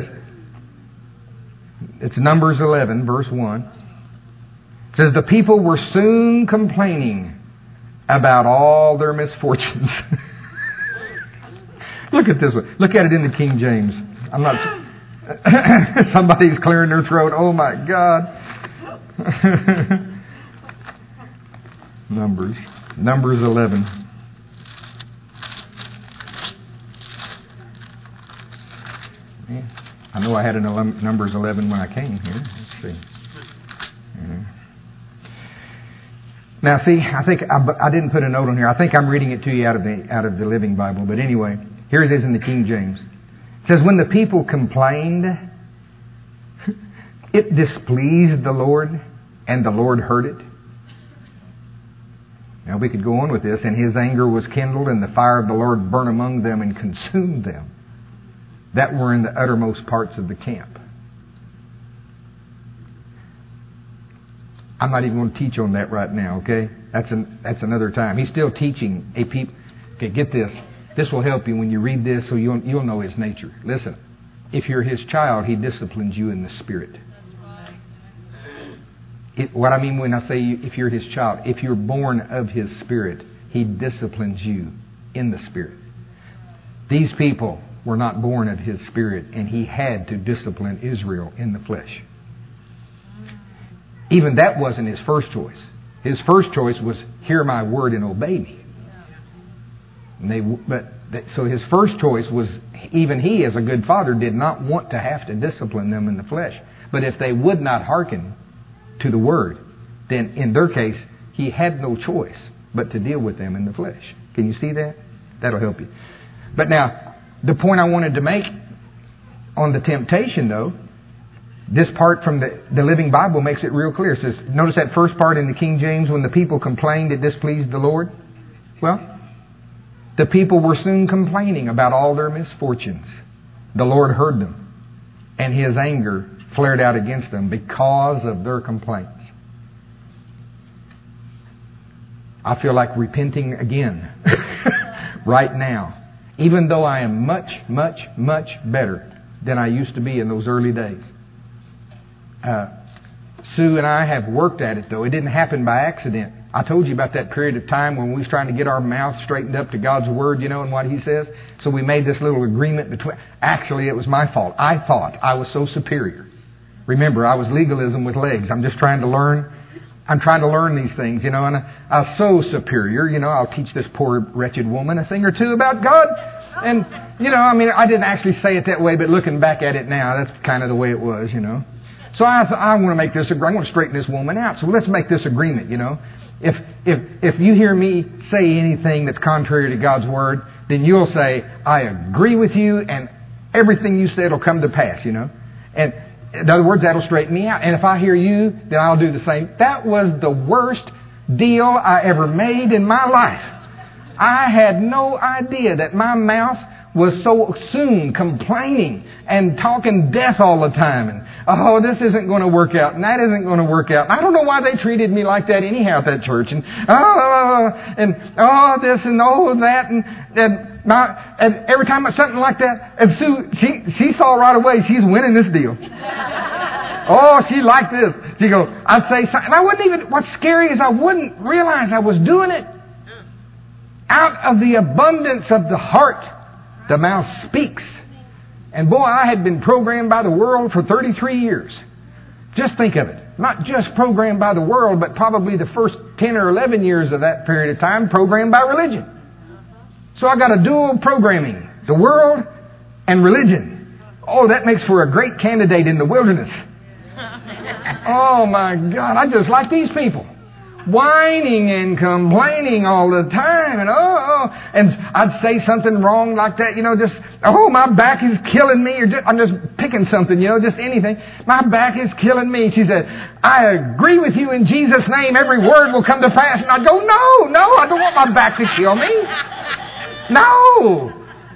Speaker 1: it's Numbers 11, verse 1. It says, the people were soon complaining about all their misfortunes. Look at this one. Look at it in the King James. I'm not... Somebody's clearing their throat. Oh my God. Numbers 11. Yeah. I know I had a Numbers 11 when I came here. Let's see. Yeah. Now, see, I think I didn't put a note on here. I think I'm reading it to you out of the Living Bible. But anyway, here it is in the King James. It says, when the people complained, it displeased the Lord, and the Lord heard it. Now, we could go on with this. And His anger was kindled, and the fire of the Lord burned among them and consumed them that were in the uttermost parts of the camp. I'm not even going to teach on that right now, okay? That's another time. He's still teaching a people. Okay, get this. This will help you when you read this so you'll know His nature. Listen, if you're His child, He disciplines you in the Spirit. What I mean when I say if you're His child, if you're born of His Spirit, He disciplines you in the Spirit. These people were not born of His Spirit, and He had to discipline Israel in the flesh. Even that wasn't His first choice. His first choice was, hear my word and obey me. So His first choice was, even He as a good father did not want to have to discipline them in the flesh. But if they would not hearken to the word, then in their case, He had no choice but to deal with them in the flesh. Can you see that? That'll help you. But now, the point I wanted to make on the temptation, though, this part from the Living Bible makes it real clear. It says, notice that first part in the King James, when the people complained, it displeased the Lord. Well, the people were soon complaining about all their misfortunes. The Lord heard them, and His anger flared out against them because of their complaints. I feel like repenting again right now. Even though I am much, much, much better than I used to be in those early days. Sue and I have worked at it, though. It didn't happen by accident. I told you about that period of time when we was trying to get our mouth straightened up to God's Word, and what He says. So we made this little agreement between... Actually, it was my fault. I thought I was so superior. Remember, I was legalism with legs. I'm just trying to learn. I'm trying to learn these things, and I was so superior. I'll teach this poor wretched woman a thing or two about God. And, I didn't actually say it that way, but looking back at it now, that's kind of the way it was, So I want to make this, I want to straighten this woman out. So let's make this agreement, If you hear me say anything that's contrary to God's Word, then you'll say, I agree with you, and everything you said will come to pass, And in other words, that'll straighten me out. And if I hear you, then I'll do the same. That was the worst deal I ever made in my life. I had no idea that my mouth was so soon complaining and talking death all the time. And, oh, this isn't going to work out and that isn't going to work out. I don't know why they treated me like that anyhow at that church. And, this and that. And every time it's something like that, and Sue, she saw right away she's winning this deal. Oh, she liked this. She goes, I'd say something. And I wouldn't even, what's scary is I wouldn't realize I was doing it. Out of the abundance of the heart, the mouth speaks. And boy, I had been programmed by the world for 33 years. Just think of it. Not just programmed by the world, but probably the first 10 or 11 years of that period of time programmed by religion. So I got a dual programming. The world and religion. Oh, that makes for a great candidate in the wilderness. Oh my God, I just like these people. Whining and complaining all the time, and and I'd say something wrong like that, just, my back is killing me, or I'm just picking something, just anything. My back is killing me. She said, I agree with you in Jesus' name, every word will come to pass. And I'd go, no, I don't want my back to kill me. No,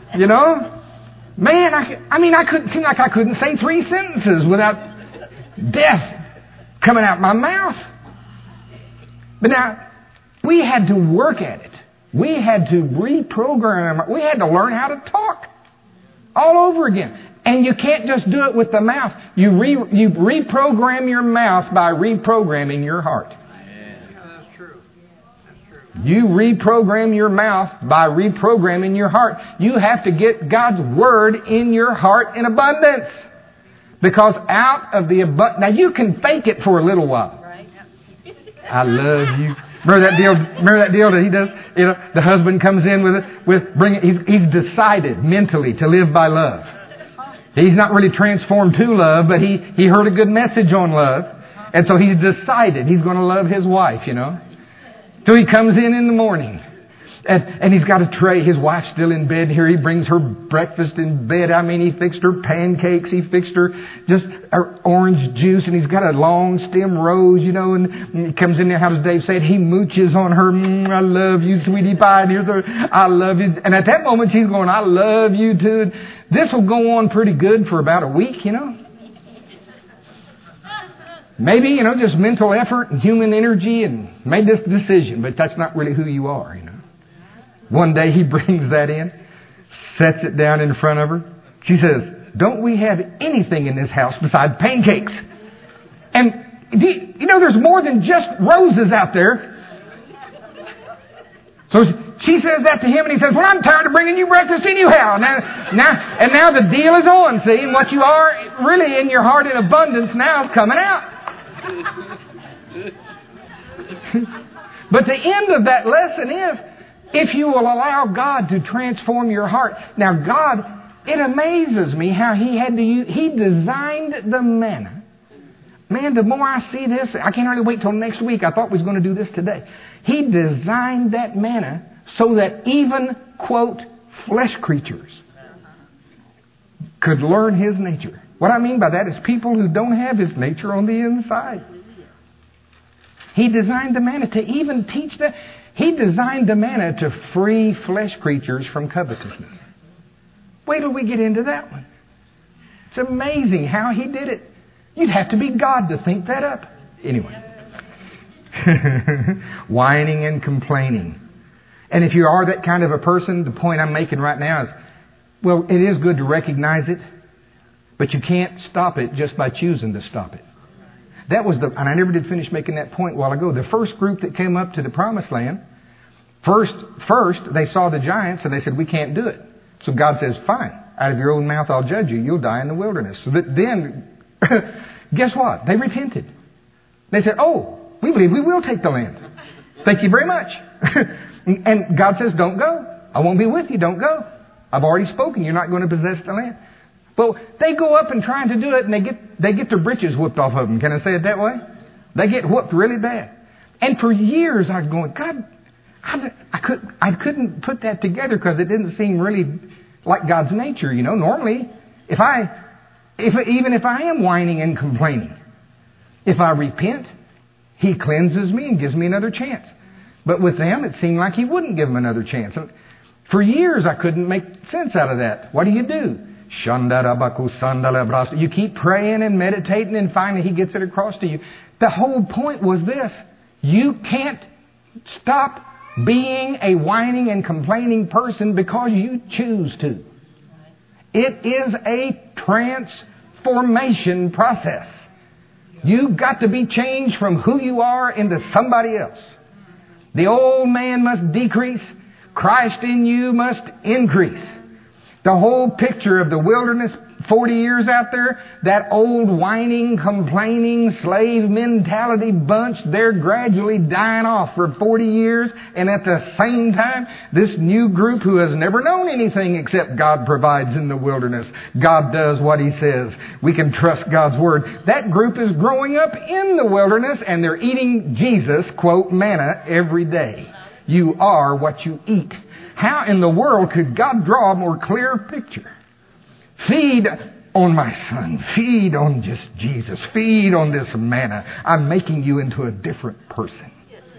Speaker 1: man, I couldn't seem like I couldn't say 3 sentences without death coming out my mouth. But now, we had to work at it. We had to reprogram. We had to learn how to talk all over again. And you can't just do it with the mouth. You reprogram your mouth by reprogramming your heart.
Speaker 2: That's true.
Speaker 1: You reprogram your mouth by reprogramming your heart. You have to get God's Word in your heart in abundance. Because out of the abundance... Now, you can fake it for a little while. I love you. Remember that deal that he does? The husband comes in he's decided mentally to live by love. He's not really transformed to love, but he heard a good message on love. And so he's decided he's going to love his wife, So he comes in the morning. And he's got a tray. His wife's still in bed here. He brings her breakfast in bed. He fixed her pancakes. He fixed her just orange juice. And he's got a long stem rose, and he comes in there. How does Dave say it? He mooches on her. I love you, sweetie pie. And here's her, I love you. And at that moment, she's going, I love you too. And this will go on pretty good for about a week, Maybe, just mental effort and human energy and made this decision. But that's not really who you are, One day he brings that in, sets it down in front of her. She says, don't we have anything in this house besides pancakes? And there's more than just roses out there. So she says that to him, and he says, well, I'm tired of bringing you breakfast anyhow. Now the deal is on, see? And what you are really in your heart in abundance now is coming out. But the end of that lesson is, if you will allow God to transform your heart. Now God, it amazes me how He designed the manna. Man, the more I see this, I can't hardly wait till next week. I thought we was going to do this today. He designed that manna so that even, quote, flesh creatures could learn His nature. What I mean by that is people who don't have His nature on the inside. He designed the manna to even teach that. He designed the manna to free flesh creatures from covetousness. Wait till we get into that one. It's amazing how He did it. You'd have to be God to think that up. Anyway. Whining and complaining. And if you are that kind of a person, the point I'm making right now is, well, it is good to recognize it, but you can't stop it just by choosing to stop it. And I never did finish making that point a while ago. The first group that came up to the promised land, first they saw the giants and they said, we can't do it. So God says, fine, out of your own mouth I'll judge you. You'll die in the wilderness. So that then, guess what? They repented. They said, oh, we believe we will take the land. Thank you very much. And God says, don't go. I won't be with you. Don't go. I've already spoken. You're not going to possess the land. Well, they go up and trying to do it, and they get their britches whooped off of them. Can I say it that way? They get whooped really bad. And for years I was going, God, I couldn't put that together because it didn't seem really like God's nature. Normally, even if I am whining and complaining, if I repent, He cleanses me and gives me another chance. But with them, it seemed like He wouldn't give them another chance. And For years I couldn't make sense out of that. What do? You keep praying and meditating, and finally He gets it across to you. The whole point was this. You can't stop being a whining and complaining person because you choose to. It is a transformation process. You've got to be changed from who you are into somebody else. The old man must decrease. Christ in you must increase. The whole picture of the wilderness 40 years out there, that old whining, complaining, slave mentality bunch, they're gradually dying off for 40 years. And at the same time, this new group who has never known anything except God provides in the wilderness. God does what He says. We can trust God's Word. That group is growing up in the wilderness and they're eating Jesus, quote, manna every day. You are what you eat. How in the world could God draw a more clear picture? Feed on my Son. Feed on just Jesus. Feed on this manna. I'm making you into a different person.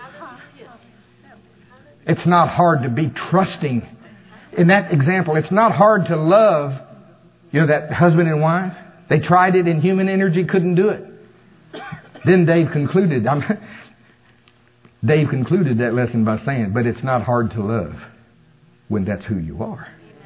Speaker 1: It's not hard to be trusting. In that example, it's not hard to love, that husband and wife. They tried it in human energy, couldn't do it. Then Dave concluded that lesson by saying, but it's not hard to love when that's who you are.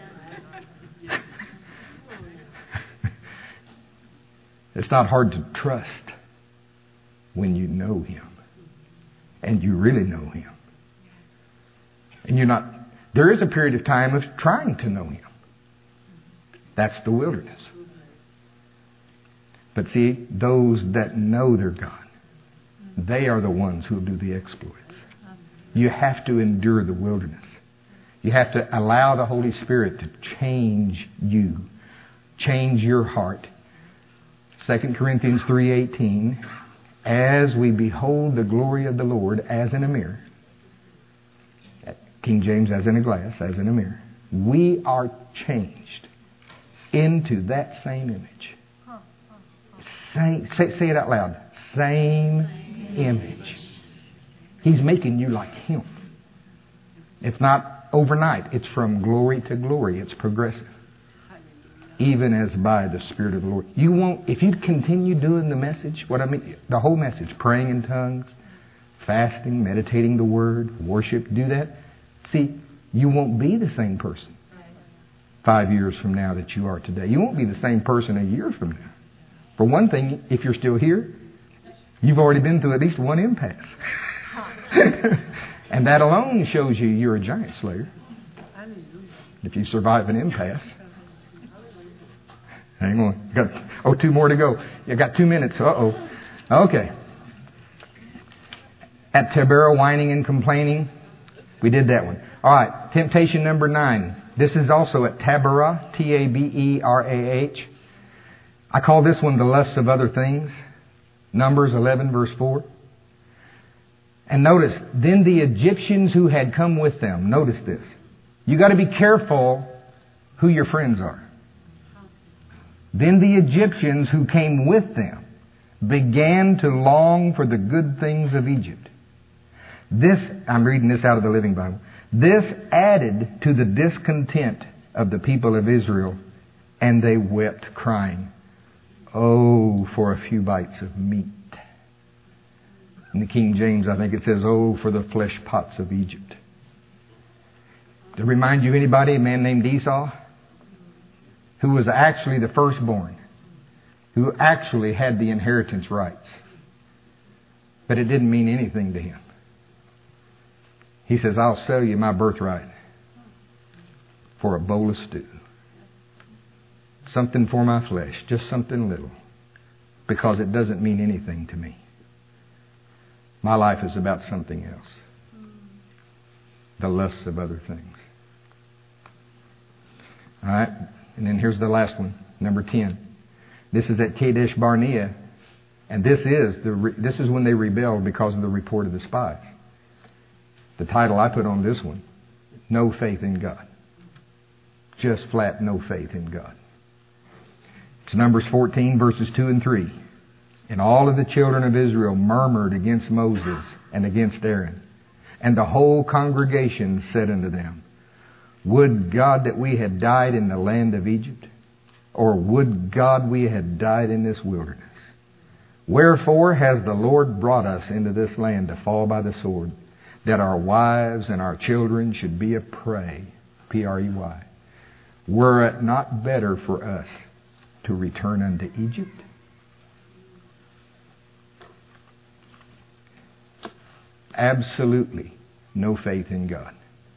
Speaker 1: It's not hard to trust when you know Him. And you really know Him. And there is a period of time of trying to know Him. That's the wilderness. But see, those that know their God, they are the ones who will do the exploits. You have to endure the wilderness. You have to allow the Holy Spirit to change you. Change your heart. 2 Corinthians 3:18, as we behold the glory of the Lord as in a mirror, King James as in a glass, as in a mirror, we are changed into that same image. Say it out loud. Same image. He's making you like Him. It's not overnight. It's from glory to glory. It's progressive. Even as by the Spirit of the Lord. If you continue doing the message, the whole message, praying in tongues, fasting, meditating the Word, worship, do that. See, you won't be the same person 5 years from now that you are today. You won't be the same person a year from now. For one thing, if you're still here, you've already been through at least one impasse. And that alone shows you're a giant slayer. If you survive an impasse. Hang on. Got 2 more to go. You got 2 minutes. Okay. At Taberah, whining and complaining. We did that one. All right. Temptation number 9. This is also at Taberah. Taberah. I call this one the lusts of other things. Numbers 11 verse 4. And notice, then the Egyptians who had come with them. Notice this. You got to be careful who your friends are. Then the Egyptians who came with them began to long for the good things of Egypt. I'm reading this out of the Living Bible. This added to the discontent of the people of Israel, and they wept, crying, "Oh, for a few bites of meat." In the King James, I think it says, "Oh, for the flesh pots of Egypt." To remind you anybody, a man named Esau, who was actually the firstborn, who actually had the inheritance rights. But it didn't mean anything to him. He says, "I'll sell you my birthright for a bowl of stew. Something for my flesh, just something little, because it doesn't mean anything to me. My life is about something else. The lusts of other things." All right. And then here's the last one, number 10. This is at Kadesh Barnea, and this is when they rebelled because of the report of the spies. The title I put on this one, No Faith in God. Just flat no faith in God. It's Numbers 14 verses 2 and 3. And all of the children of Israel murmured against Moses and against Aaron. And the whole congregation said unto them, Would God that we had died in the land of Egypt, or would God we had died in this wilderness? Wherefore has the Lord brought us into this land to fall by the sword, that our wives and our children should be a prey, P-R-E-Y. Were it not better for us to return unto Egypt? Absolutely no faith in God.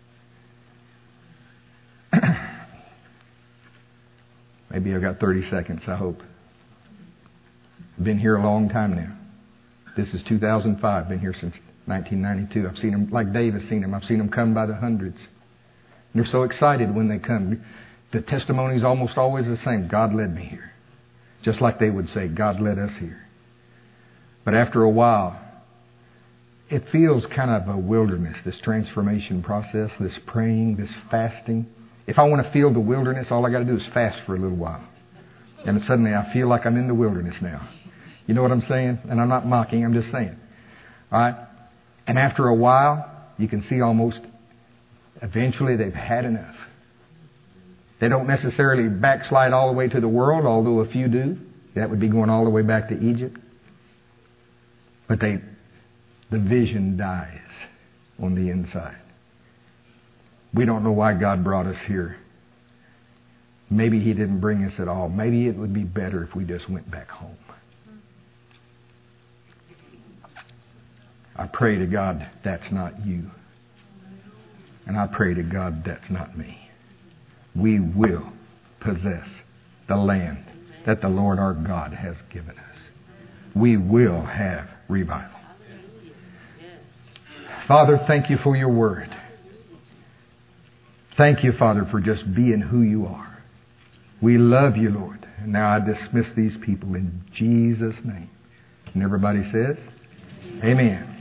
Speaker 1: Maybe I've got 30 seconds, I hope. I've been here a long time now. This is 2005. Been here since 1992. I've seen them, like Dave has seen them. I've seen them come by the hundreds. And they're so excited when they come. The testimony is almost always the same. God led me here. Just like they would say, God led us here. But after a while, it feels kind of a wilderness, this transformation process, this praying, this fasting. If I want to feel the wilderness, all I got to do is fast for a little while. And suddenly I feel like I'm in the wilderness now. You know what I'm saying? And I'm not mocking, I'm just saying. All right? And after a while, you can see almost eventually they've had enough. They don't necessarily backslide all the way to the world, although a few do. That would be going all the way back to Egypt. But the vision dies on the inside. We don't know why God brought us here. Maybe He didn't bring us at all. Maybe it would be better if we just went back home. I pray to God that's not you. And I pray to God that's not me. We will possess the land that the Lord our God has given us. We will have revival. Father, thank you for your word. Thank you, Father, for just being who you are. We love you, Lord. And now I dismiss these people in Jesus' name. And everybody says, Amen.